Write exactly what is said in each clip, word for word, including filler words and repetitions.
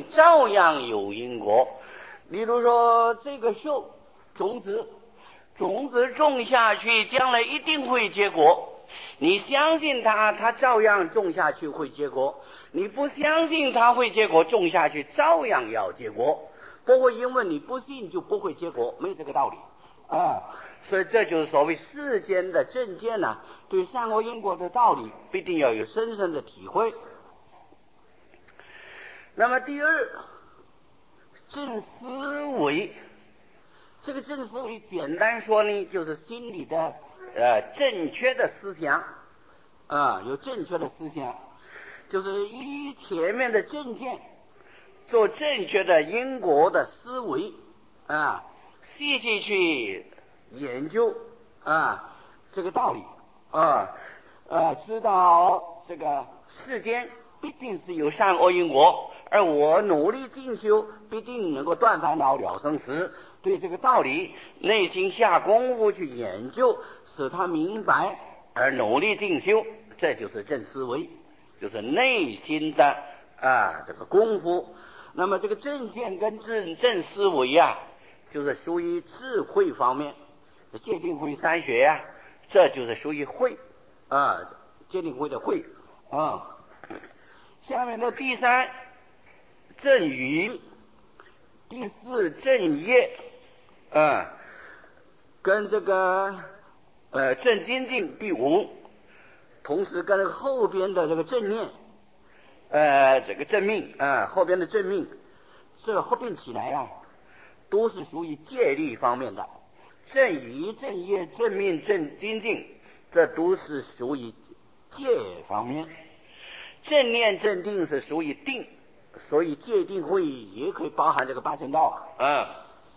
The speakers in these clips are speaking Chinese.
照样有因果。例如说这个树种子，种子种下去，将来一定会结果。你相信它，它照样种下去会结果；你不相信它会结果，种下去照样要结果。不会因为你不信就不会结果，没有这个道理啊。所以这就是所谓世间的正见呢、啊，对善恶因果的道理必定要有深深的体会。那么第二，正思维，这个正思维简单说呢，就是心里的呃正确的思想啊，有正确的思想，就是依前面的正见做正确的因果的思维啊，细细去研究啊这个道理啊，呃，知道这个世间必定是有善恶因果，而我努力进修必定能够断烦恼了生死。对这个道理，内心下功夫去研究，使他明白而努力进修，这就是正思维，就是内心的啊这个功夫。那么这个正见跟正正思维啊，就是属于智慧方面，戒定慧三学呀、啊，这就是属于慧啊，戒定慧的慧啊。下面的第三正语，第四正业啊，跟这个呃正精进第五，同时跟后边的这个正念呃这个正命啊，后边的正命，这合并起来啊，都是属于戒律方面的。正语、正业、正命、正精进，这都是属于戒方面。正念、正定是属于定，所以戒定慧也可以包含这个八正道啊。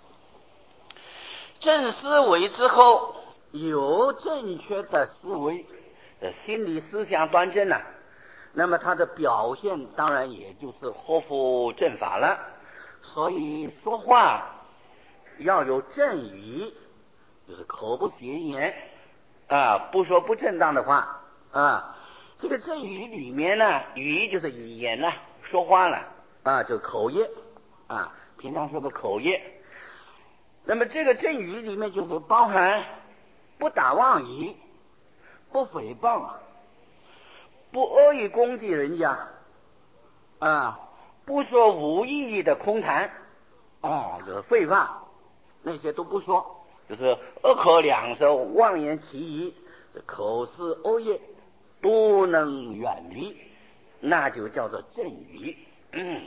正思维之后，有正确的思维，心理思想端正了、啊，那么它的表现当然也就是合乎正法了。所以说话要有正语，就是口不邪言啊，不说不正当的话啊。这个正语里面呢，语就是语言了、啊，说话了啊，就口业啊，平常说的口业。那么这个正语里面就是包含不打妄语，不诽谤，不恶意攻击人家啊，不说无意义的空谈啊，就是废话，那些都不说，就是恶口两舌、妄言其意，口是恶业都能远离，那就叫做正语。嗯，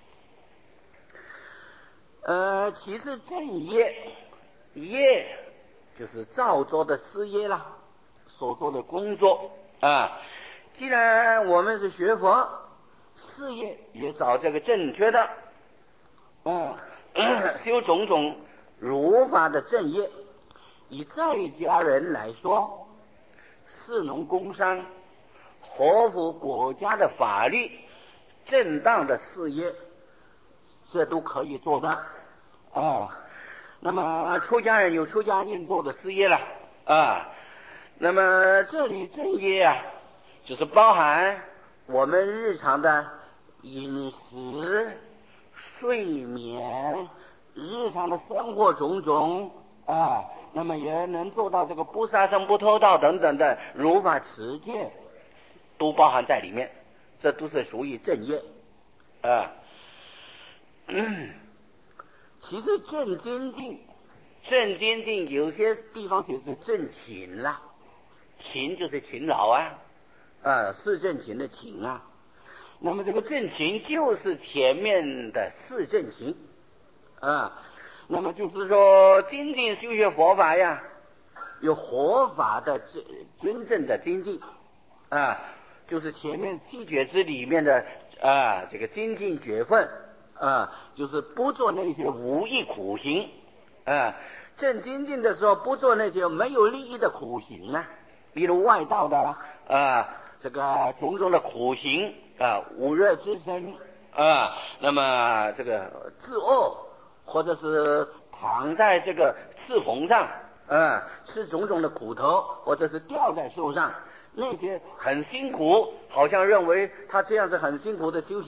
呃，其实正业业就是照做的事业啦，所做的工作啊。既然我们是学佛，事业也找这个正确的，嗯，修种种如法的正业。以在家人来说，士农工商，合乎国家的法律，正当的事业，这都可以做的啊。那么出家人有出家人做的事业了啊。那么这里正业啊，就是包含我们日常的饮食、睡眠、日常的生活种种啊，那么也能做到这个不杀生、不偷盗等等的如法持戒，都包含在里面，这都是属于正业啊。嗯，其实正精进，正精进有些地方写是正勤啦，勤就是勤劳啊，啊，是正勤的勤啊。那么这个正勤就是前面的四正勤啊。那么就是说，精进修学佛法呀，有活法的真真正的精进啊，就是前面七觉支里面的啊这个精进觉分啊，就是不做那些无益苦行啊。正精进的时候，不做那些没有利益的苦行啊，例如外道的啊，这个种种的苦行啊，五热之身啊，那么这个自恶，或者是躺在这个刺缝上啊，吃种种的苦头，或者是吊在树上，那些很辛苦，好像认为他这样是很辛苦的修行，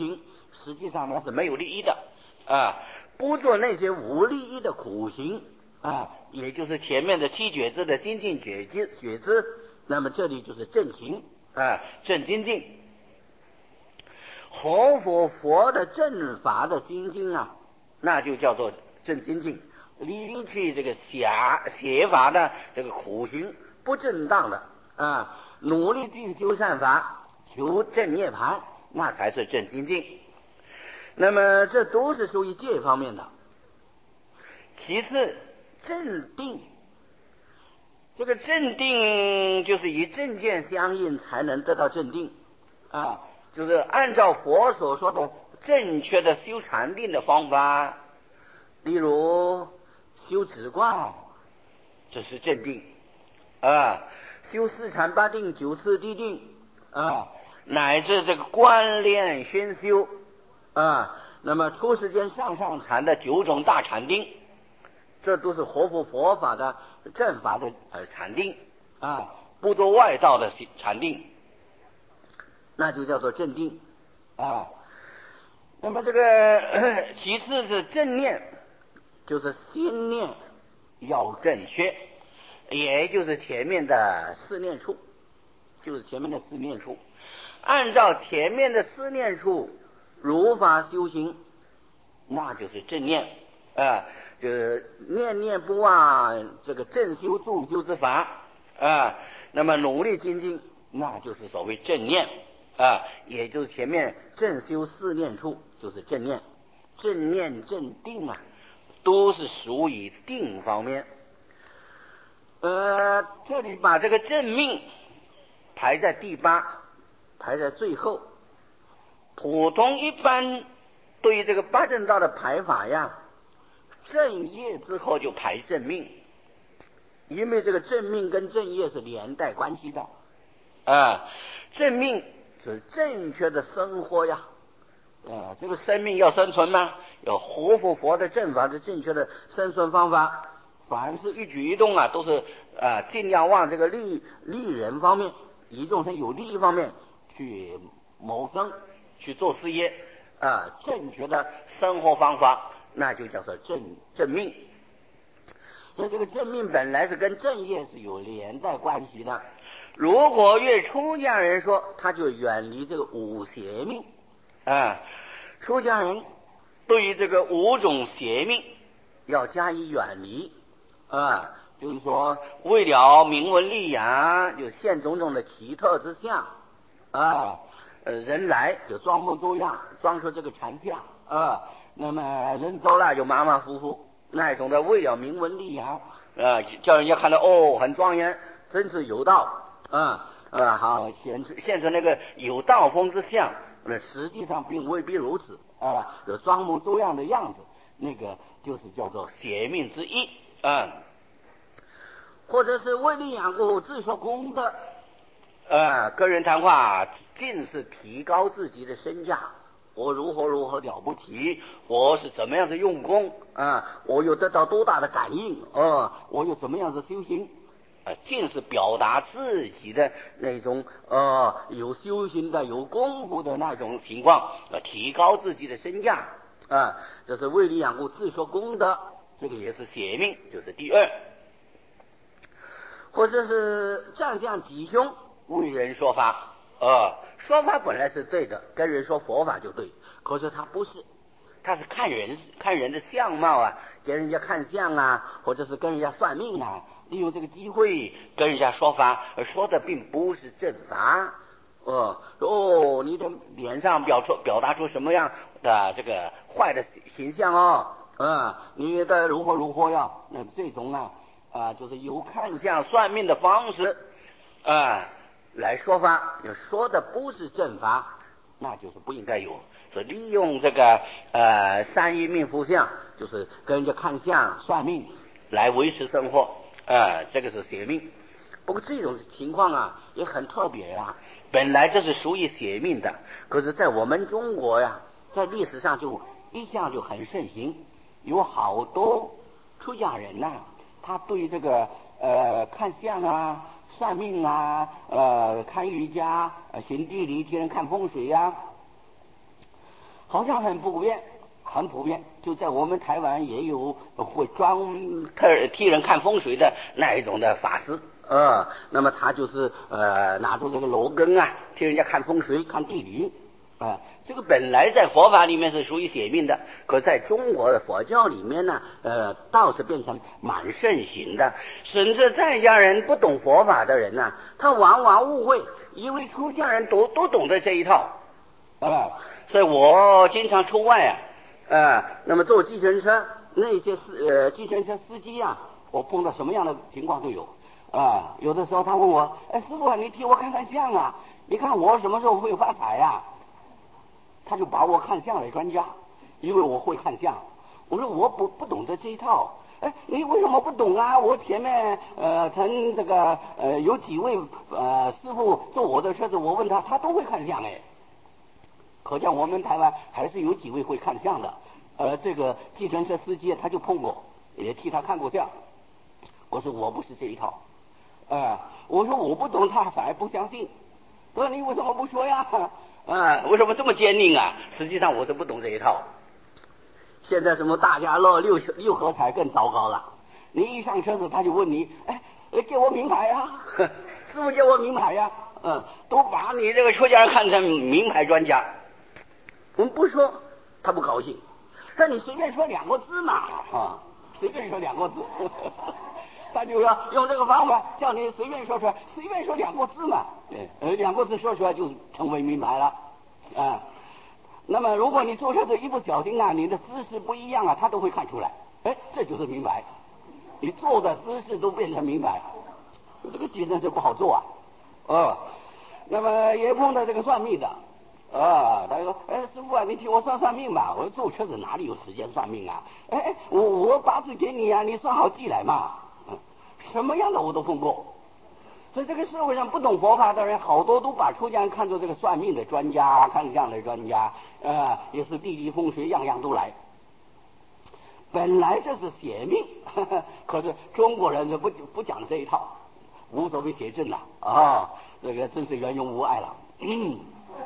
实际上呢是没有利益的啊，不做那些无利益的苦行啊，也就是前面的七觉知的精进觉知觉知，那么这里就是正行啊，正精进。活佛佛的正法的精进啊，那就叫做正精进，离去这个邪邪法的这个苦行，不正当的啊，努力进修善法，求正涅盘，那才是正精进。那么这都是属于戒方面的。其次，正定，这个正定就是与正见相应才能得到正定啊，就是按照佛所说的正确的修禅定的方法，例如修止观，这是正定啊；修四禅八定、九次地定啊，乃至这个观念宣修啊，那么出世间上上禅的九种大禅定，这都是活佛佛法的正法的呃禅定啊，不做外道的禅定，那就叫做正定啊。那么这个其次是正念，就是心念要正确，也就是前面的四念处，就是前面的四念处，按照前面的四念处如法修行，那就是正念啊，就是念念不忘这个正修助修之法啊，那么努力精进，那就是所谓正念啊，也就是前面正修四念处就是正念，正念正定啊，都是属于定方面。呃，这里把这个正命排在第八，排在最后。普通一般对于这个八正道的排法呀，正业之后就排正命，因为这个正命跟正业是连带关系的啊。正命是正确的生活呀，啊，这个生命要生存嘛，要活佛佛的正法是正确的生存方法。凡是一举一动啊，都是啊尽量往这个利利人方面，以众生有利益方面去谋生，去做事业啊，正确的生活方法，那就叫做正正命。所以这个正命本来是跟正业是有连带关系的。如果越出家人说，他就远离这个五邪命啊。出家人对于这个五种邪命要加以远离啊，就是说为了名闻利养，就现种种的奇特之相啊，呃，人来就装模作样，装出这个禅相啊，那么人走了就马马虎虎，那一种的为了名闻利养啊，叫人家看到哦很庄严，真是有道啊啊，好显出现出那个有道风之相，那实际上并未必如此啊，有装模作样的样子，那个就是叫做邪命之一啊，或者是为利养故自说功德啊，跟人谈话尽是提高自己的身价，我如何如何了不起，我是怎么样的用功啊，我有得到多大的感应啊，我有怎么样的修行啊，尽是表达自己的那种呃有修行的有功夫的那种情况，呃提高自己的身价啊，这是为利养故自说功德，这个也是邪命，就是第二。或者是战相吉凶为人说法，呃，说法本来是对的，跟人说佛法就对，可是他不是，他是看人看人的相貌啊，给人家看相啊，或者是跟人家算命啊，利用这个机会跟人家说法，而说的并不是正法。哦哦，你的脸上表出表达出什么样的这个坏的形象哦，嗯，你的如何如何呀？那这种啊啊，就是有看相算命的方式啊来说法，有说的不是正法，那就是不应该有。所以利用这个呃三一命福相，就是跟人家看相算命来维持生活，啊、呃，这个是邪命。不过这种情况啊也很特别啊，本来这是属于邪命的，可是在我们中国呀，在历史上就一向就很盛行，有好多出家人呐、啊，他对这个呃看相啊、算命啊、呃看瑜伽、呃行地理、替人看风水呀、 好像很普遍，很普遍。就在我们台湾也有会专特替人看风水的那一种的法师，呃，那么他就是呃拿出这个罗根啊，替人家看风水、看地理，啊、呃，这个本来在佛法里面是属于邪命的，可在中国的佛教里面呢，呃，倒是变成蛮盛行的。甚至在家人不懂佛法的人呢、啊，他往往误会，以为出家人都都懂得这一套，啊、呃，所以我经常出外啊。啊、呃，那么坐计程车，那些司呃计程车司机啊，我碰到什么样的情况都有啊、呃。有的时候他问我，哎，师傅啊，你替我看看相啊，你看我什么时候会发财呀、啊？他就把我看相的专家，因为我会看相。我说我不不懂得这一套，哎，你为什么不懂啊？我前面呃曾这个呃有几位呃师傅坐我的车子，我问他，他都会看相哎。可见我们台湾还是有几位会看相的，呃，这个计程车司机他就碰过，也替他看过相。我说我不是这一套，啊、呃，我说我不懂，他反而不相信。他说你为什么不说呀？啊、呃，为什么这么坚定啊？实际上我是不懂这一套。现在什么大家乐、六六合彩更糟糕了，你一上车子他就问你，哎，给我名牌啊，师傅给我名牌呀、啊，嗯，都把你这个出家人看成名牌专家。我们不说，他不高兴。但你随便说两个字嘛，啊，随便说两个字，呵呵他就说用这个方法叫你随便说出来，随便说两个字嘛，呃，两个字说出来就成为名牌了，啊。那么如果你坐车子一不小心啊，你的姿势不一样啊，他都会看出来，哎，这就是名牌。你坐的姿势都变成名牌，这个计程车不好做啊，哦。那么也碰到这个算命的。啊，他说：“哎，师傅啊，你替我算算命吧。”我说：“坐车子哪里有时间算命啊？哎，我我八字给你啊，你算好寄来嘛。”嗯，什么样的我都碰过。所以这个社会上不懂佛法的人，好多都把出家人看作这个算命的专家、看相的专家，呃，也是地理风水样样都来。本来这是邪命，呵呵，可是中国人就不不讲这一套，无所谓邪正了啊，这个真是圆融无碍了。嗯。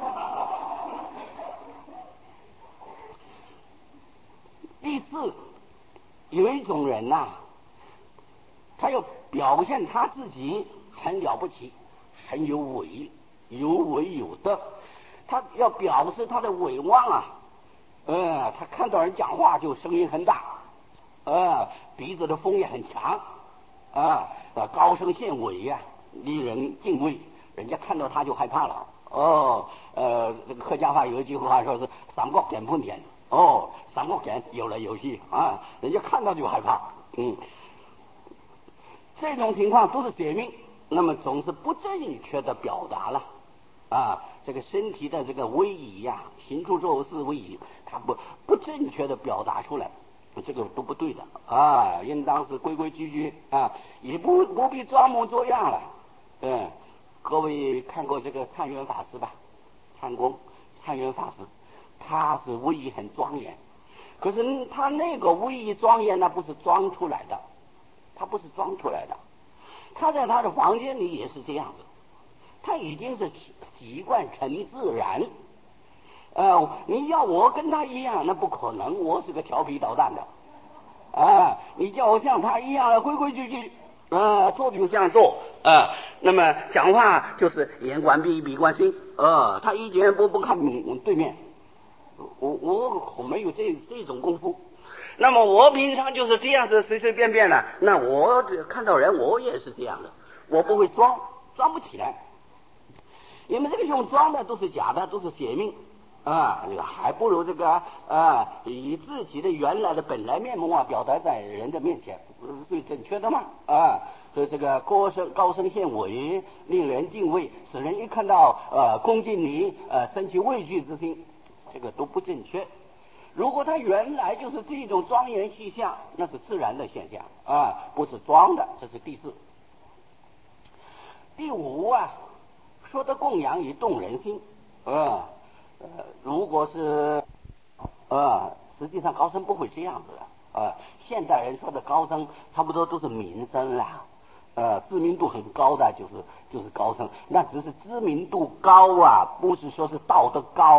第四，有一种人呐、啊，他要表现他自己很了不起，很有伟，有伟有德，他要表示他的伟望啊，呃，他看到人讲话就声音很大，呃，鼻子的风也很强，啊，高声献伟呀、啊，令人敬畏，人家看到他就害怕了。哦，呃，这个客家话有一句话说是三国点不点。哦，三国前有了游戏啊，人家看到就害怕。嗯，这种情况都是邪命，那么总是不正确的表达了啊，这个身体的这个威仪呀、啊，行住坐姿威仪，他不不正确的表达出来，这个都不对的啊，应当是规规矩矩啊，也不不必装模作样了。嗯，各位看过这个忏元法师吧？禅公忏元法师。他是威仪很庄严，可是他那个威仪庄严那不是装出来的，他不是装出来的，他在他的房间里也是这样子，他已经是习惯成自然。呃，你要我跟他一样，那不可能，我是个调皮捣蛋的啊！你叫我像他一样规规矩矩，啊，做就像做啊，那么讲话就是眼观鼻，鼻观心，啊，他一言不不看对面。我我没有这这种功夫，那么我平常就是这样子随随便便的，那我看到人我也是这样的，我不会装，装不起来。你们这个用装的都是假的，都是邪命啊，还不如这个啊，以自己的原来的本来面目啊表达在人的面前，不是最正确的嘛啊。所以这个高声高声献伟，令人敬畏，使人一看到呃恭敬你呃生起畏惧之心。这个都不正确。如果他原来就是这种庄严气象，那是自然的现象啊，不是装的。这是第四。第五啊，说的供养以动人心啊，呃，如果是啊，实际上高僧不会这样子的啊。现代人说的高僧，差不多都是名声啦，呃，知名度很高的就是就是高僧，那只是知名度高啊，不是说是道德高。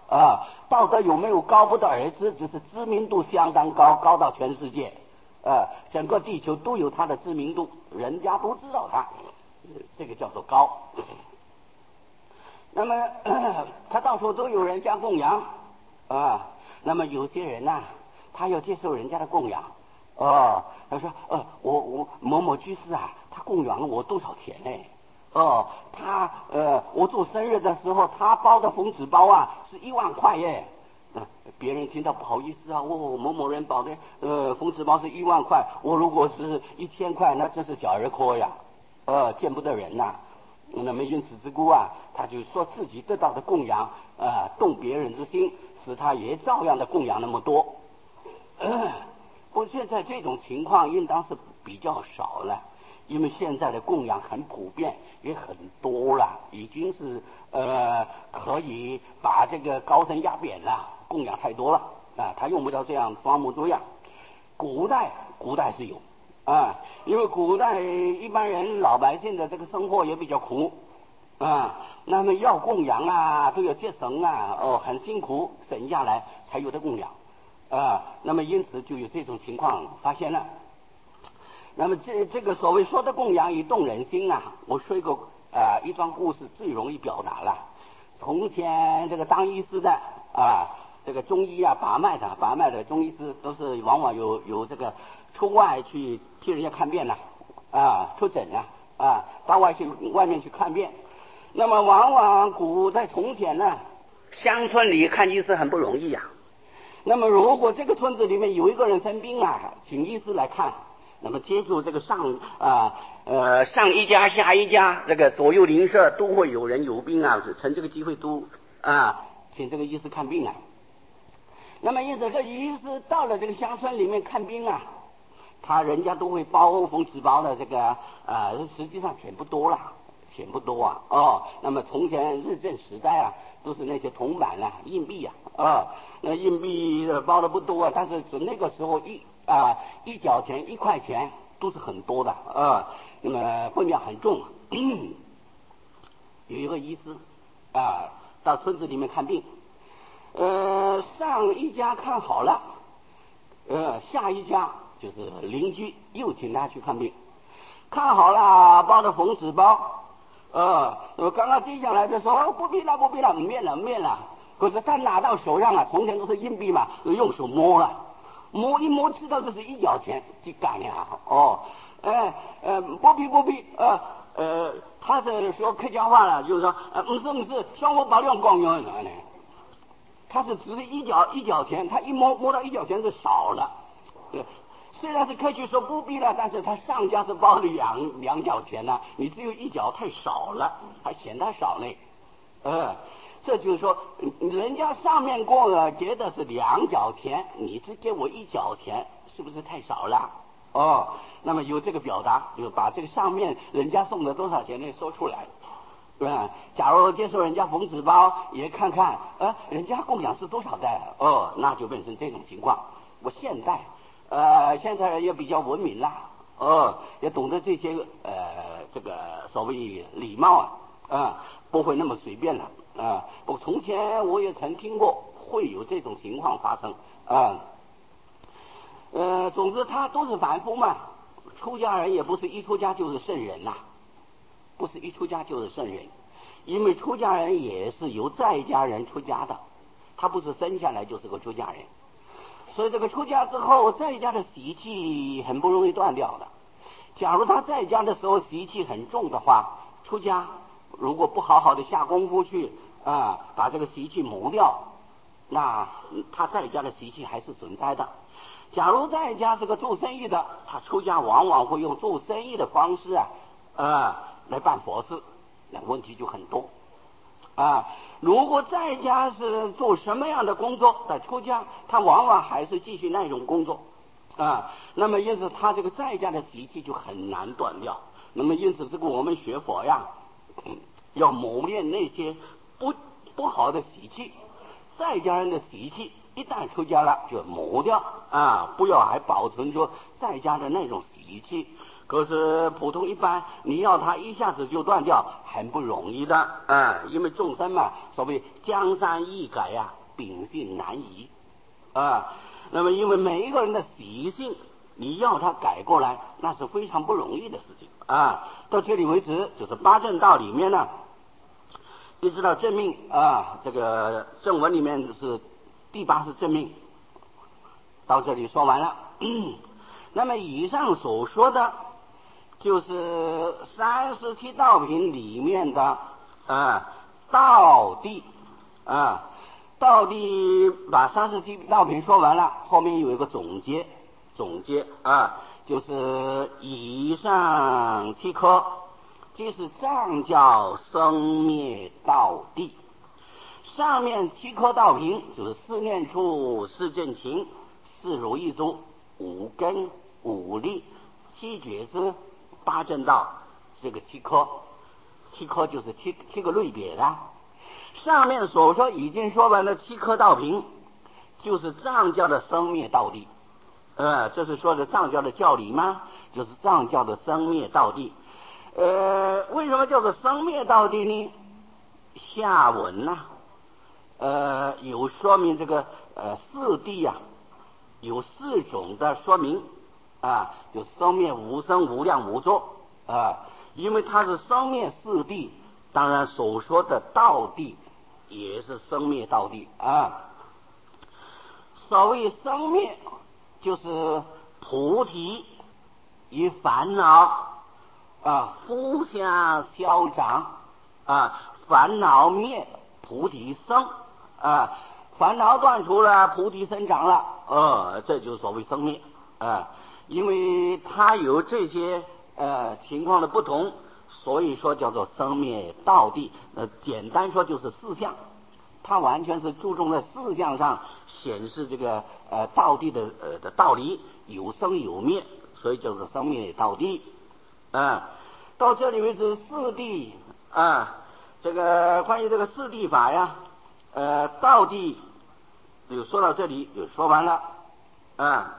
啊，道德有没有高不得而知，就是知名度相当高，高到全世界，呃，整个地球都有他的知名度，人家都知道他，这个叫做高。那么他到处都有人家供养啊，那么有些人呐、啊，他要接受人家的供养，哦，他说，呃，我我某某居士啊，他供养了我多少钱呢？哦，他呃，我做生日的时候，他包的红纸包啊是一万块耶。呃，别人听到不好意思啊，我、哦、某某人包的呃红纸包是一万块，我如果是一千块，那真是小儿科呀，呃，见不得人呐、啊。那么因此之故啊，他就说自己得到的供养啊、呃，动别人之心，使他也照样的供养那么多。呃，不过现在这种情况应当是比较少了。因为现在的供养很普遍，也很多了，已经是呃可以把这个高僧压扁了，供养太多了啊，他用不着这样装模作样。古代古代是有啊，因为古代一般人老百姓的这个生活也比较苦啊，那么要供养啊，都要接绳啊，哦，很辛苦，省下来才有的供养啊，那么因此就有这种情况发现了。那么这这个所谓说的供养以动人心啊，我说一个啊、呃、一段故事最容易表达了。从前这个当医师的啊，这个中医啊把脉的把脉的中医师都是往往有有这个出外去替人家看病了啊，出诊了啊，到外去外面去看病。那么往往古在从前呢，乡村里看医师很不容易呀、啊。那么如果这个村子里面有一个人生病啊，请医师来看。那么接住这个上啊 呃, 呃上一家下一家，这个左右邻舍都会有人有病啊，趁这个机会都啊请这个医师看病啊。那么因此这医师到了这个乡村里面看病啊，他人家都会包红纸包的这个呃实际上钱不多了，钱不多啊哦。那么从前日治时代啊，都是那些铜板啊硬币啊啊，那硬币包的不多啊，但是那个时候一啊，一角钱一块钱都是很多的啊，那么分量很重。有一个医师啊，到村子里面看病，呃，上一家看好了，呃，下一家就是邻居又请他去看病，看好了包的红纸包，呃，我刚刚递下来的时候，哦，不必了，不必了，免了，免了。可是他拿到手上啊，从前都是硬币嘛，用手摸了。摸一摸，知道这是一角钱，就干呀！哦，哎呃，不必不必，呃呃，他是说客家话了，就是说，呃，不是不是，像我把两光用呢，他是只是一角一角钱，他一摸摸到一角钱是少了，对，虽然是客气说不必了，但是他上家是包两两角钱呢、啊，你只有一角太少了，还嫌他少呢，呃。这就是说，人家上面给我给的是两角钱，你只给我一角钱，是不是太少了？哦，那么有这个表达，就把这个上面人家送的多少钱呢说出来，对吧？假如接受人家红纸包，也看看，呃，人家供养是多少的，哦，那就变成这种情况。我现代，呃，现在也比较文明啦，哦，也懂得这些呃这个所谓礼貌啊，啊，不会那么随便了。啊，我从前我也曾听过会有这种情况发生啊，呃，总之他都是凡夫嘛，出家人也不是一出家就是圣人呐、啊，不是一出家就是圣人，因为出家人也是由在家人出家的，他不是生下来就是个出家人，所以这个出家之后，在家的习气很不容易断掉的。假如他在家的时候习气很重的话，出家如果不好好的下功夫去啊，把这个习气磨掉，那他在家的习气还是存在的。假如在家是个做生意的，他出家往往会用做生意的方式啊，啊来办佛事，那问题就很多啊。如果在家是做什么样的工作，在出家他往往还是继续那种工作啊。那么因此他这个在家的习气就很难断掉。那么因此这个我们学佛呀，嗯、要磨练那些不不好的习气，在家人的习气一旦出家了就磨掉啊，不要还保存着在家的那种习气。可是普通一般你要他一下子就断掉很不容易的啊，因为众生嘛，所谓江山易改呀、 秉性难移啊。那么因为每一个人的习性，你要他改过来，那是非常不容易的事情啊。到这里为止，就是八正道里面呢，一直到正命啊，这个正文里面是第八是正命，到这里说完了。那么以上所说的，就是三十七道品里面的啊道地啊。道地把三十七道品说完了，后面有一个总结，总结啊，就是以上七科，即是藏教生灭道地。上面七科道品就是四念处、四正勤、四如意珠、五根、五力、七觉支、八正道，这个七科，七科就是七七个类别的。上面所说已经说完的七科道品，就是藏教的生灭道地。呃，这是说的藏教的教理吗？就是藏教的生灭道地。呃，为什么叫做生灭道地呢？下文呢、啊，呃，有说明这个呃四谛呀、啊，有四种的说明啊，有生灭、无生、无量、无作啊。因为它是生灭四谛，当然所说的道地也是生灭道地啊。所谓生灭，就是菩提与烦恼啊互相消长啊，烦恼灭，菩提生啊，烦恼断除了，菩提生长了，呃，这就是所谓生灭啊。因为它有这些呃情况的不同，所以说叫做生灭道地。呃，简单说就是四相，它完全是注重在四相上显示这个呃道地的呃的道理，有生有灭，所以就是生灭道地啊。到这里为止，四谛啊，这个关于这个四谛法呀，呃，道谛有说到这里，有说完了啊。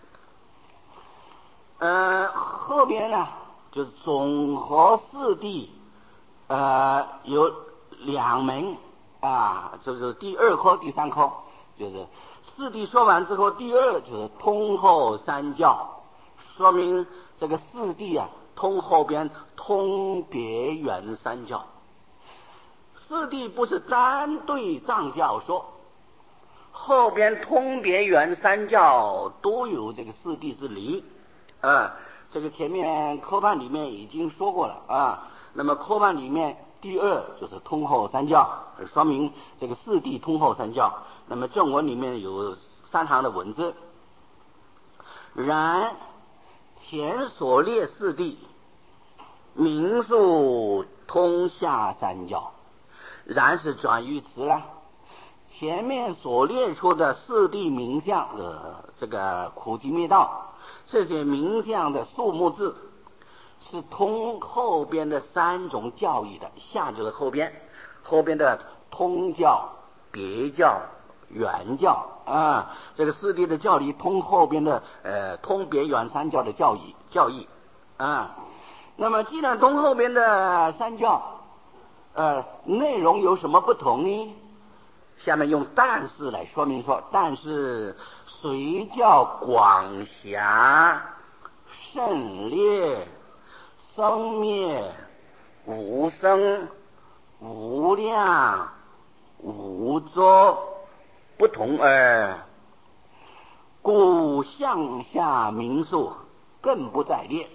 呃，后边呢就是总和四谛，呃，有两门啊，就是第二科、第三科，就是四谛说完之后，第二就是通后三教，说明这个四谛啊，通后边通别圆三教。四谛不是单对藏教说，后边通别圆三教都有这个四谛之理。啊，这个前面科判里面已经说过了啊。那么科判里面第二就是通后三教，说明这个四谛通后三教。那么正文里面有三行的文字，然前所列四谛名数通下三教，然是转语词了。前面所列出的四谛名相的这个苦集灭道，这些名相的数目字是通后边的三种教义的，下就是后边，后边的通教、别教、圆教啊，这个四谛的教理通后边的呃通别圆三教的教义教义啊。那么既然通后边的三教，呃，内容有什么不同呢？下面用但是来说明说，但是随教广狭甚烈，生灭无生无量无作不同耳，故向下名数更不再列。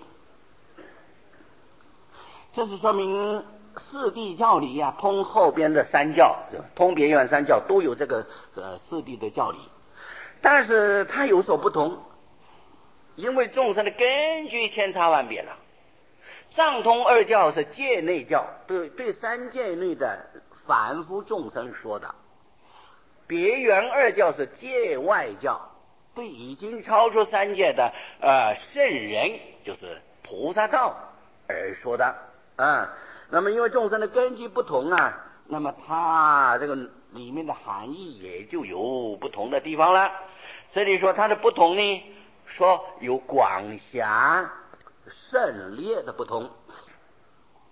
这是说明四谛教理呀、啊，通后边的三教，通别圆三教都有这个呃四谛的教理，但是它有所不同，因为众生的根据千差万别了。藏通二教是界内教，对对三界内的凡夫众生说的；别圆二教是界外教，对已经超出三界的呃圣人，就是菩萨道而说的啊。那么因为众生的根基不同啊，那么它这个里面的含义也就有不同的地方了。这里说它的不同呢，说有广狭甚烈的不同。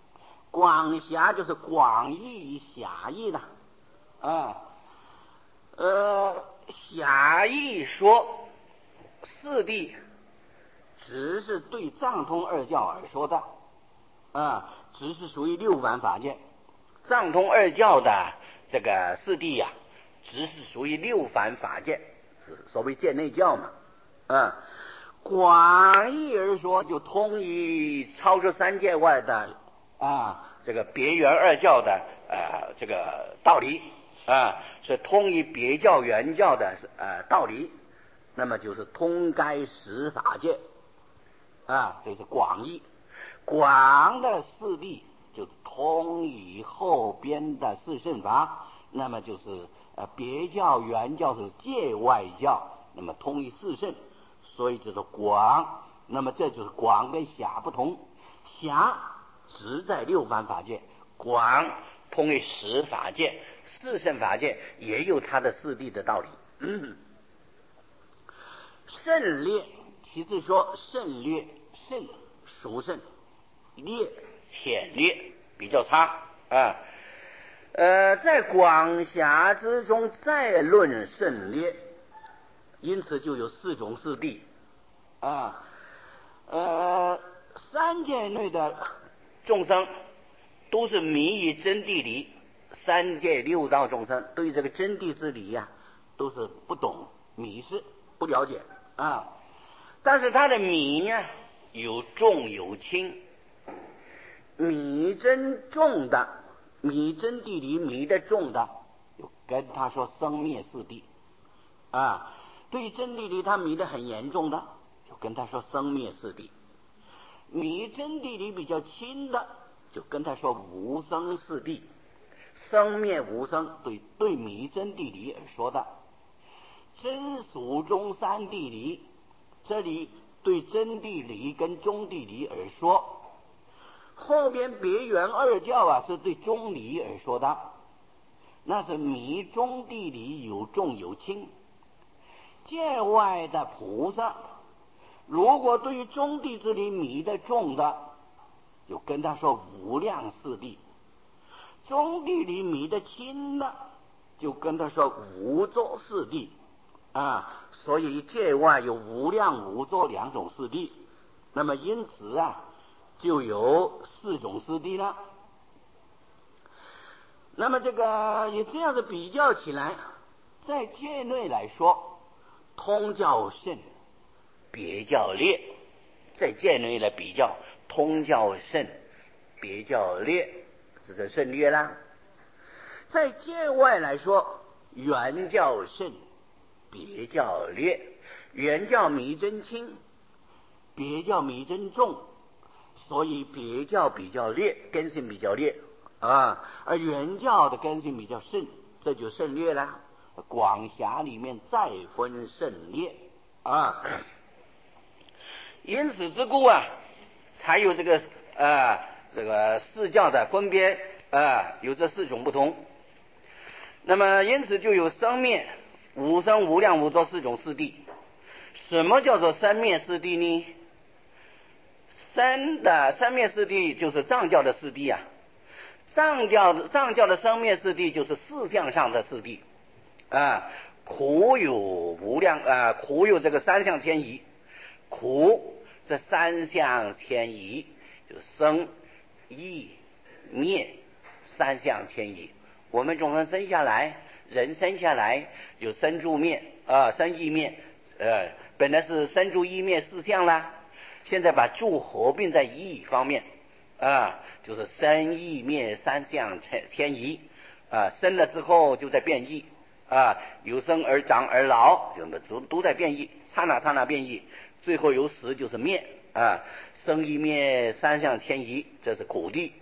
广狭就是广义狭义的啊。 呃，狭义说四谛只是对藏通二教而说的啊，只是属于六凡法界。藏通二教的这个四谛呀、啊，只是属于六凡法界，所谓界内教嘛。啊，广义而说，就通于超出三界外的啊，这个别圆二教的呃这个道理啊，是通于别教原教的呃道理，那么就是通该十法界啊，这是广义。广的四谛就通于后边的四圣法，那么就是呃别教原教是界外教，那么通于四圣，所以就是广。那么这就是广跟狭不同，狭只在六凡法界，广通于十法界，四圣法界也有它的四谛的道理。嗯，胜劣其次说胜劣，胜属胜，劣浅劣，比较差啊。呃，在广狭之中再论胜劣，因此就有四种四谛啊。呃，三界内的众生都是迷于真谛理，三界六道众生对于这个真谛之理呀、啊，都是不懂、迷失、不了解啊。但是他的迷呢，有重有轻。迷真重的，迷真谛理迷得重的，就跟他说生灭四谛啊。对真谛理他迷得很严重的，就跟他说生灭四谛。迷真谛理比较轻的，就跟他说无生四谛。生灭无生，对对迷真谛理而说的。真俗中三谛理，这里对真谛理跟中谛理而说。后边别圆二教啊，是对中理而说的，那是迷中谛理有重有轻。界外的菩萨，如果对于中谛之理迷得重的，就跟他说无量四谛；中谛理迷得轻的，就跟他说无作四谛啊。所以界外有无量无作两种四谛，那么因此啊，就有四种四谛了。那么这个也这样子比较起来，在界内来说，通较胜，别较劣。在界内来比较，通较胜，别较劣，这是胜劣啦。在界外来说，圆较胜，别较劣。圆较迷真轻，别较迷真重，所以别教比较劣，根性比较劣啊，而原教的根性比较胜，这就胜劣了。广狭里面再分胜劣啊，因此之故啊，才有这个啊这个四教的分别啊，有这四种不同。那么因此就有生灭、无生、无量、无作四种四谛。什么叫做生灭四谛呢？生的生灭四谛就是藏教的四谛啊，藏教的藏教的生灭四谛就是四相上的四谛啊，苦有无量啊，苦有这个三相迁移，苦这三相迁移就生、异、灭三相迁移。我们众生生下来，人生下来有生住灭啊，生异灭，呃，本来是生住异灭四相啦。现在把住合并在义方面啊，就是生义灭三相迁移啊，生了之后就在变异啊，由生而长而老，就都都在变异，刹那刹那变异，最后由死就是灭啊，生义灭三相迁移，这是苦谛。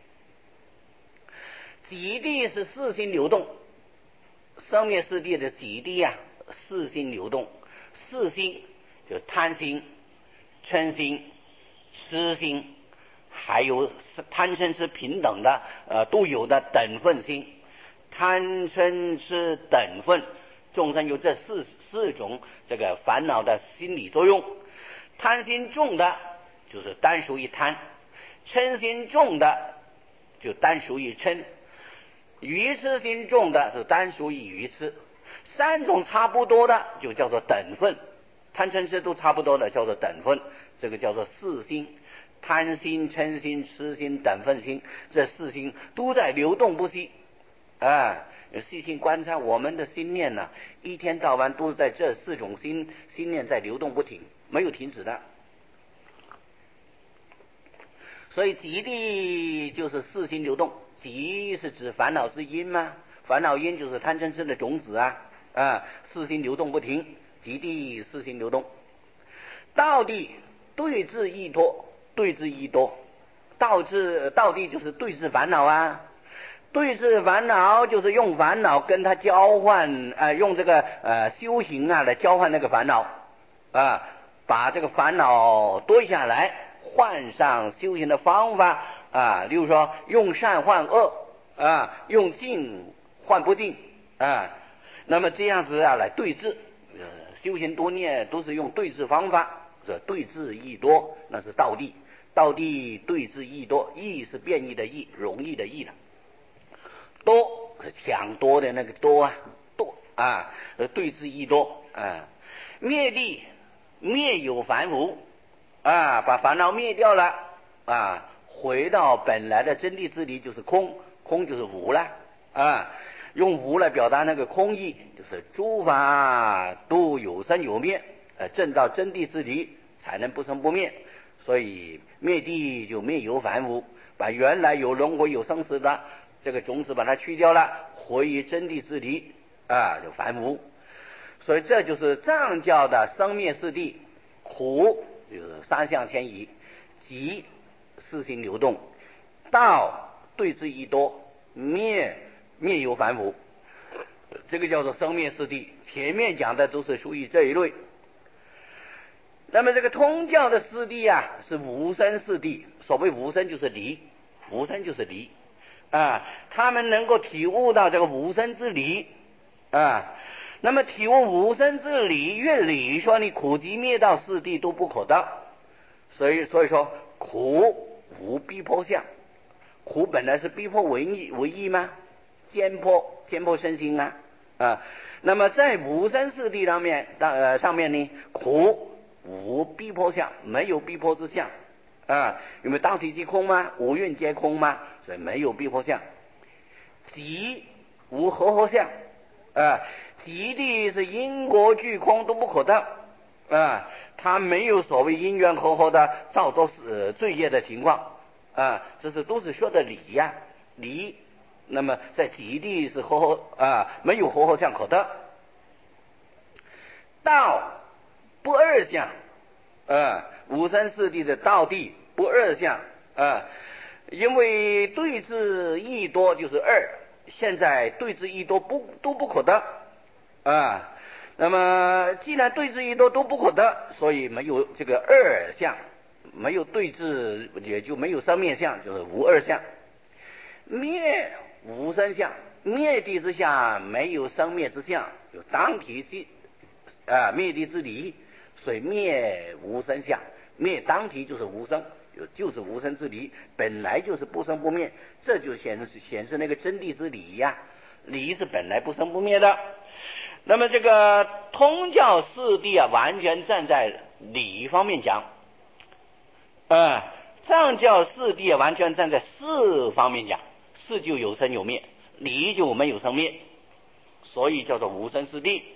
己谛是四心流动，生灭四谛的己谛啊，四心流动，四心就贪心、嗔心、痴心，还有贪嗔痴平等的呃都有的等分心。贪嗔痴等分，众生有这四四种这个烦恼的心理作用。贪心重的就是单属于贪，嗔心重的就单属于嗔，愚痴心重的是单属于愚痴。 三种差不多的就叫做等分，贪嗔痴都差不多的叫做等分，这个叫做四心。贪心、嗔心、痴心、等分心，这四心都在流动不息啊！细心观察我们的心念呢、啊，一天到晚都在这四种心心念在流动不停，没有停止的。所以极地就是四心流动，极是指烦恼之因吗？烦恼因就是贪嗔痴的种子啊啊！四心流动不停，极地四心流动。道地对治易多，对治易多，道治道地就是对治烦恼啊。对治烦恼就是用烦恼跟他交换，呃，用这个呃修行啊来交换那个烦恼啊，把这个烦恼夺下来，换上修行的方法啊，例如说用善换恶啊，用净换不净啊，那么这样子啊来对治，呃，修行多念都是用对治方法，这对治易多，那是道地，道地对治易多，易是变异的易，容易的易了。多是抢多的那个多啊，多啊，对治易多啊。灭地灭有凡无啊，把烦恼灭掉了啊，回到本来的真谛之理，就是空，空就是无了啊。用无来表达那个空义，就是诸法都有生有灭，呃，证到真谛之理才能不生不灭。所以灭地就灭有凡无，把原来有轮回有生死的这个种子把它去掉了，回于真谛之理啊，就凡无。所以这就是藏教的生灭四谛，苦就是三相迁移，即四心流动，道对治易多，灭灭有凡无，这个叫做生灭四谛。前面讲的都是属于这一类。那么这个通教的四谛啊，是无生四谛。所谓无生就是离，无生就是离啊，他们能够体悟到这个无生之理啊。那么体悟无生之理，越理说你苦集灭道四谛都不可得。所以所以说苦无逼迫相，苦本来是逼迫为义为义吗？坚迫坚迫身心啊啊。那么在无生四谛上面呃上面呢，苦无逼迫相，没有逼迫之相啊，因为当体即空吗？五蕴皆空吗？所以没有逼迫相。即无和合相啊，即地是因果俱空都不可得啊，它没有所谓因缘和合的造作是罪业的情况啊，这是都是说的理呀、啊、理。那么在即地是和合啊，没有和合相可得。道不二相啊，无生四谛的道谛不二相啊，因为对治易多就是二，现在对治易多不都不可得啊。那么既然对治易多都不可得，所以没有这个二相，没有对治也就没有生灭相，就是无二相。灭无生相，灭地之相没有生灭之相，有当体之啊灭地之理，所以灭无生相，灭当体就是无生，就是无生之理，本来就是不生不灭，这就显示显示那个真谛之理呀、啊，理是本来不生不灭的。那么这个通教四谛啊，完全站在理方面讲，呃，藏教四谛啊，完全站在四方面讲，四就有生有灭，理就没有生灭，所以叫做无生四谛。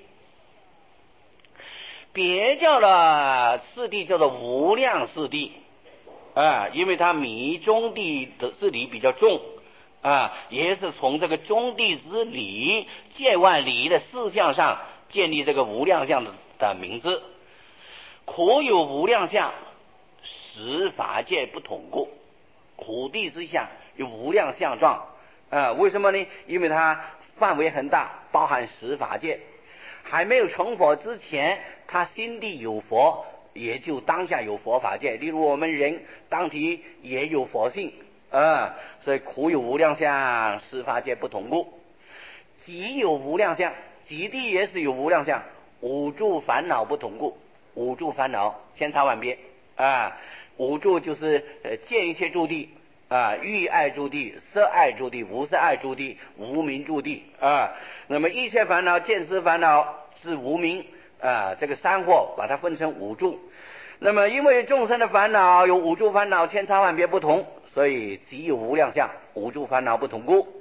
别教的四谛叫做无量四谛啊，因为它迷中谛的之理比较重啊，也是从这个中谛之理界外理的四项上建立这个无量相 的, 的名字。苦有无量相，十法界不同故，苦谛之相有无量相状啊，为什么呢？因为它范围很大，包含十法界。还没有成佛之前，他心地有佛，也就当下有佛法界。例如我们人当体也有佛性啊，所以苦有无量相，十法界不同故。集有无量相，集地也是有无量相，五住烦恼不同故。五住烦恼千差万别啊，五住就是呃见一切住地啊，欲爱诸地，色爱诸地，无色爱诸地，无明诸地啊。那么一切烦恼，见思烦恼是无明啊，这个三惑把它分成五住。那么因为众生的烦恼有五住烦恼千差万别不同，所以即有无量相，五住烦恼不同故。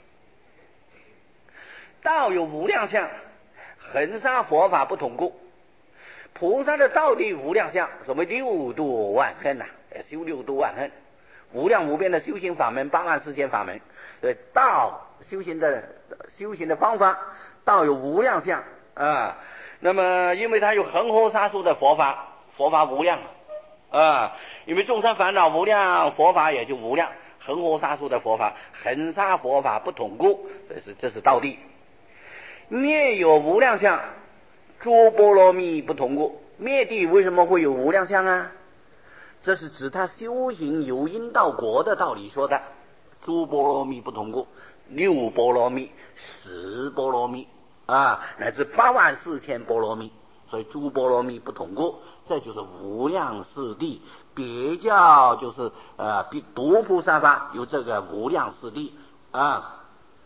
道有无量相，恒沙佛法不同故。菩萨的道地无量相，什么六度万恨呐、啊？修六度万恨，无量无边的修行法门，八万四千法门。对，道修行的修行的方法，道有无量相啊。那么因为它有恒河沙数的佛法，佛法无量啊。因为众生烦恼无量，佛法也就无量，恒河沙数的佛法，恒沙佛法不同故，这是这是道地。灭有无量相，诸波罗蜜不同故。灭地为什么会有无量相啊？这是指他修行由因到果的道理说的。诸波罗蜜不同故，六波罗蜜、十波罗蜜啊，乃至八万四千波罗蜜，所以诸波罗蜜不同故，这就是无量四谛。别教就是呃，比独菩萨法有这个无量四谛啊。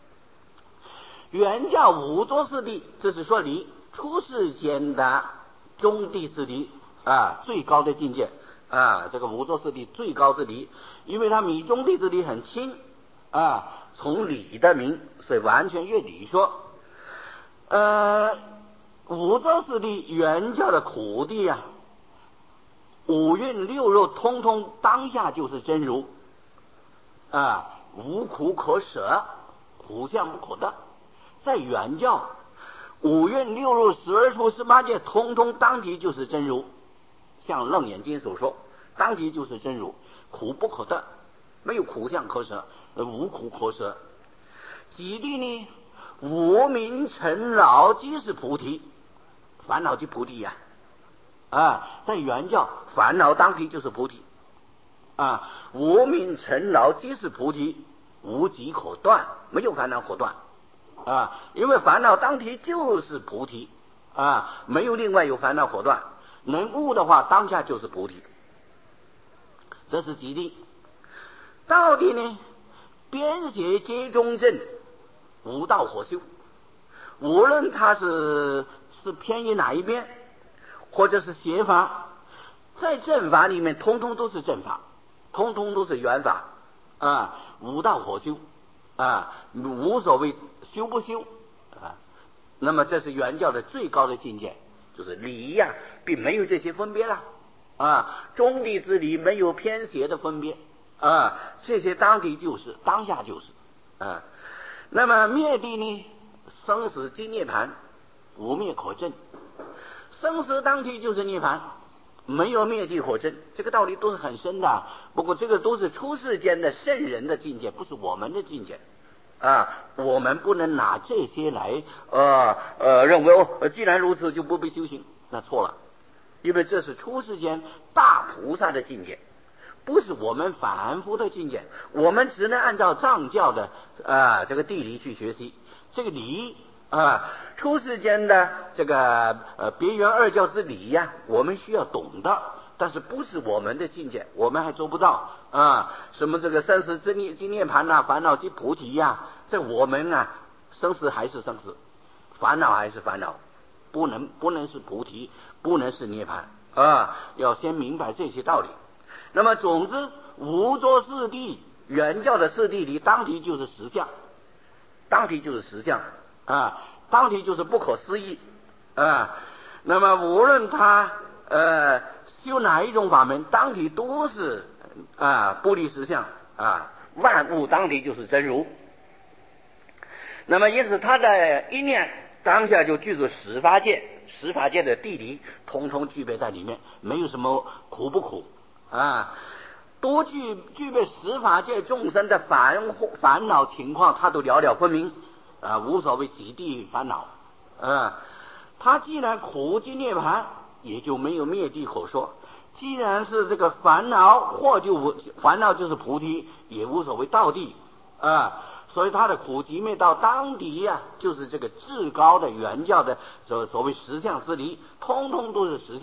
原教无作四谛，这是说离出世间的中地之离啊，最高的境界啊，这个无作四谛最高之离，因为它比中地之离很轻啊，从理的名，所以完全越理说。呃，无作四谛原教的苦谛啊，五蕴六肉通通当下就是真如啊，无苦可舍，苦相不可得。在原教，五蕴六入十二处十八界，通通当体就是真如。像楞严经所说，当体就是真如，苦不可得，没有苦相可舍，无苦可舍。几地呢？无明尘劳即是菩提，烦恼即菩提呀、啊！啊，在原教，烦恼当体就是菩提啊，无明尘劳即是菩提，无极可断，没有烦恼可断。啊，因为烦恼当体就是菩提啊，没有另外有烦恼可断。能悟的话，当下就是菩提。这是极地。道地呢，边邪皆中正，无道可修。无论他是是偏于哪一边，或者是邪法，在正法里面，通通都是正法，通通都是圆法啊，无道可修。啊，无所谓修不修啊。那么这是原教的最高的境界，就是理呀、啊，并没有这些分别了啊。中地之理没有偏邪的分别啊，这些当地就是当下就是啊。那么灭地呢？生死即涅盘，无灭可证。生死当体就是涅盘，没有灭地可证。这个道理都是很深的，不过这个都是出世间的圣人的境界，不是我们的境界。啊，我们不能拿这些来呃呃认为哦，既然如此就不必修行，那错了，因为这是出世间大菩萨的境界，不是我们凡夫的境界。我们只能按照藏教的啊、呃、这个地理去学习这个理啊，出世间的这个呃别圆二教之理呀、啊，我们需要懂的。但是不是我们的境界，我们还做不到啊！什么这个生死之涅即涅盘呐，烦恼即菩提呀、啊，这我们啊，生死还是生死，烦恼还是烦恼，不能不能是菩提，不能是涅盘啊！要先明白这些道理。那么总之，无作四谛，原教的四谛里，当体就是实相，当体就是实相啊，当体就是不可思议啊。那么无论他呃。修哪一种法门，当体都是啊不离实相啊，万物当体就是真如。那么因此他的一念当下就具足十法界，十法界的地理统统具备在里面，没有什么苦不苦啊，都具具备十法界众生的烦烦恼情况，他都了了分明啊，无所谓几地烦恼啊。他既然苦即涅盘，也就没有灭地可说。既然是这个烦恼，或就无烦恼就是菩提，也无所谓道地啊。所以他的苦集灭道当体呀、啊，就是这个至高的原教的所所谓实相之理，通通都是实相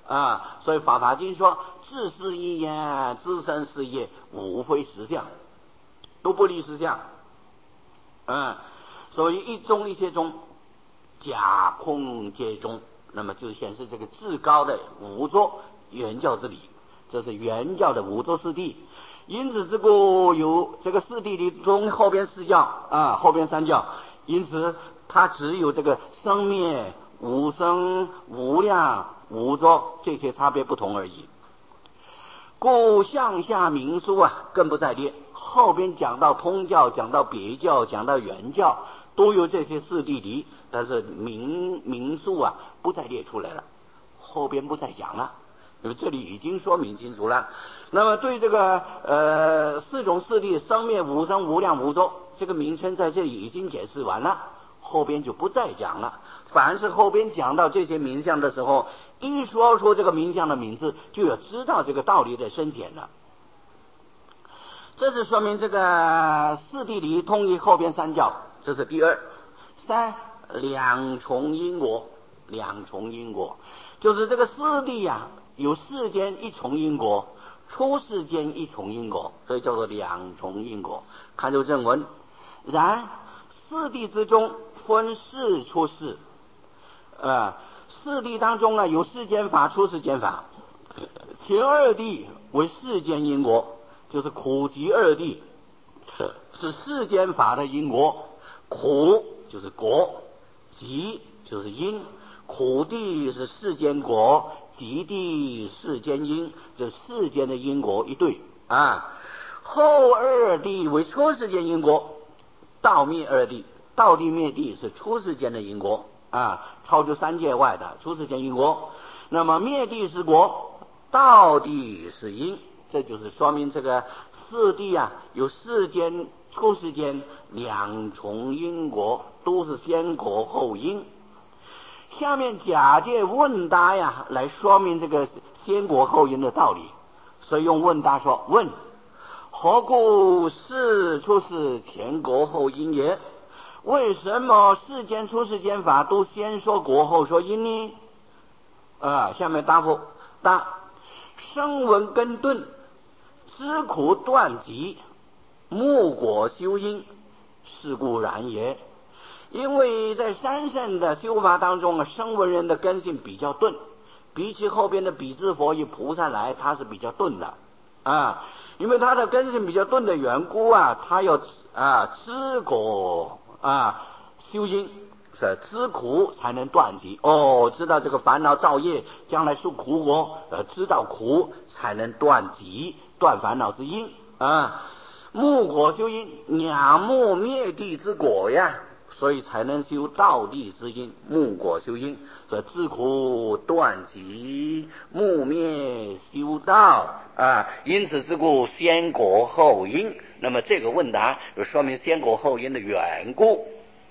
啊。所以《法华经》说：“自是一言，自身是业，无非实相，都不离实相。”嗯，所以一中一切中，假空皆中，那么就显示这个至高的无作原教之理，这是原教的无作四谛。因此之故，有这个四谛里中后边四教啊，后边三教，因此它只有这个生灭、无生、无量、无作这些差别不同而已。故向下明书啊，更不再列。后边讲到通教，讲到别教，讲到原教，都有这些四谛理，但是明明书啊不再列出来了，后边不再讲了，因为这里已经说明清楚了。那么对这个呃四种四谛生灭、无生、无量、无作这个名称在这里已经解释完了，后边就不再讲了。凡是后边讲到这些名相的时候，一说出这个名相的名字，就要知道这个道理的深浅了。这是说明这个四谛理通于后边三教，这是第二。三两重因果，两重因果就是这个四谛呀、啊，有世间一重因果，出世间一重因果，所以叫做两重因果。看这正文，然四谛之中分世出世，呃，四谛当中呢有世间法、出世间法。前二谛为世间因果，就是苦集二谛，是世间法的因果。苦就是果，集就是因，苦谛是世间果，集谛世间因，这世间的因果一对啊。后二谛为出世间因果，道灭二谛，道谛灭谛是出世间的因果啊，超出三界外的出世间因果。那么灭谛是果，道谛是因，这就是说明这个四谛啊有世间、出世间两重因果，都是先果后因。下面假借问答呀来说明这个先果后因的道理，所以用问答说：问何故世出世前果后因也？为什么世间出世间法都先说果后说因呢？啊，下面答复：答声闻根顿，知苦断集，目果修因，是故然也。因为在三圣的修法当中啊，声闻人的根性比较钝，比起后边的比支佛与菩萨来，他是比较钝的啊。因为他的根性比较钝的缘故啊，他要啊知果啊修因，是知苦才能断集。哦，知道这个烦恼造业将来受苦果，呃，知道苦才能断集，断烦恼之因啊。目果修因，两目灭谛之果呀，所以才能修道谛之因。目果修因，所以知苦断集，目灭修道啊。因此之故，先果后因。那么这个问答就说明先果后因的缘故。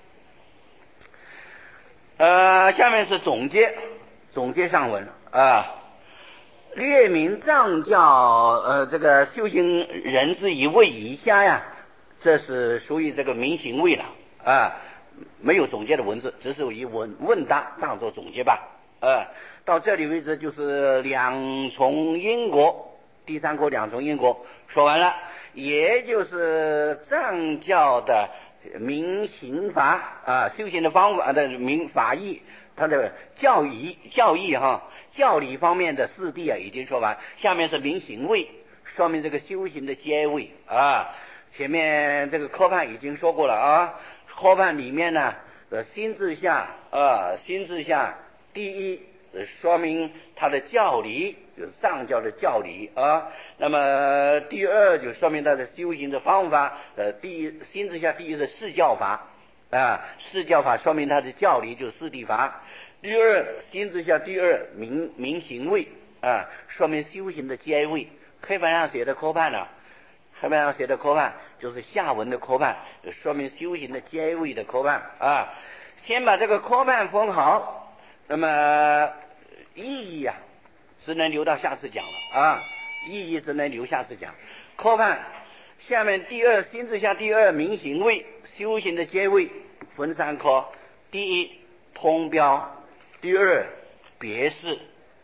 呃，下面是总结，总结上文啊。列明藏教呃这个修行人之一位以下呀，这是属于这个明行位了啊，没有总结的文字，只是以问问答当做总结吧。呃，到这里为止就是两重因果，第三课两重因果说完了，也就是藏教的明行法啊，修行的方法的明法义，它的教义教义哈。教理方面的四谛啊已经说完，下面是明行位，说明这个修行的阶位啊。前面这个科判已经说过了啊，科判里面呢，呃，心智下啊，心智下第一说明它的教理，就是上教的教理啊。那么第二就说明它的修行的方法，呃，第一心智下第一是释教法啊，释教法说明它的教理就是四谛法。第二心之下第二明明行位啊，说明修行的阶位。黑板上写的科判呢，黑板上写的科判就是下文的科判，说明修行的阶位的科判啊。先把这个科判分好，那么意义啊，只能留到下次讲了啊，意义只能留下次讲。科判下面第二心之下第二明行位，修行的阶位分三科，第一通标。第二别释，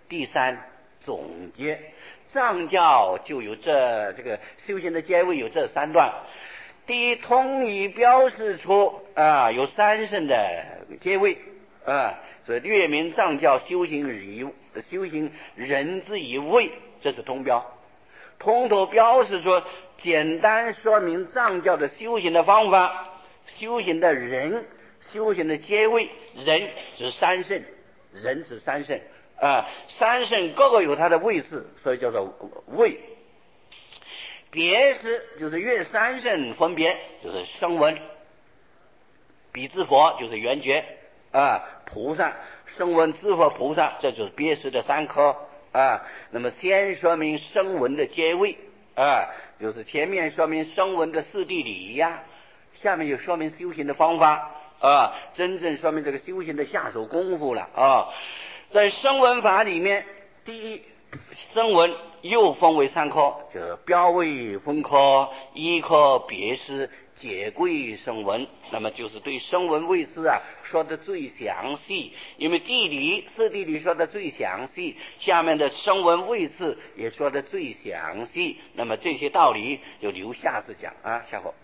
第三总结。藏教就有这这个修行的阶位有这三段。第一，通义标示出啊有三圣的阶位啊，这略明藏教修行以修行人之以位，这是通标。通头标示出简单说明藏教的修行的方法，修行的人，修行的阶位。人指三圣，人指三圣啊，三圣各个有它的位次，所以叫做位。别是就是越三圣分别，就是声闻、比支佛就是缘觉啊，菩萨声闻、支佛、菩萨，这就是别识的三科啊。那么先说明声闻的阶位啊，就是前面说明声闻的四谛理呀，下面又说明修行的方法啊，真正说明这个修行的下手功夫了啊。在声闻法里面，第一声闻又分为三科，就是标位分科、一科别识、解贵声闻。那么就是对声闻位次啊说的最详细，因为地理四谛理说的最详细，下面的声闻位次也说的最详细。那么这些道理就留下次讲啊，下回。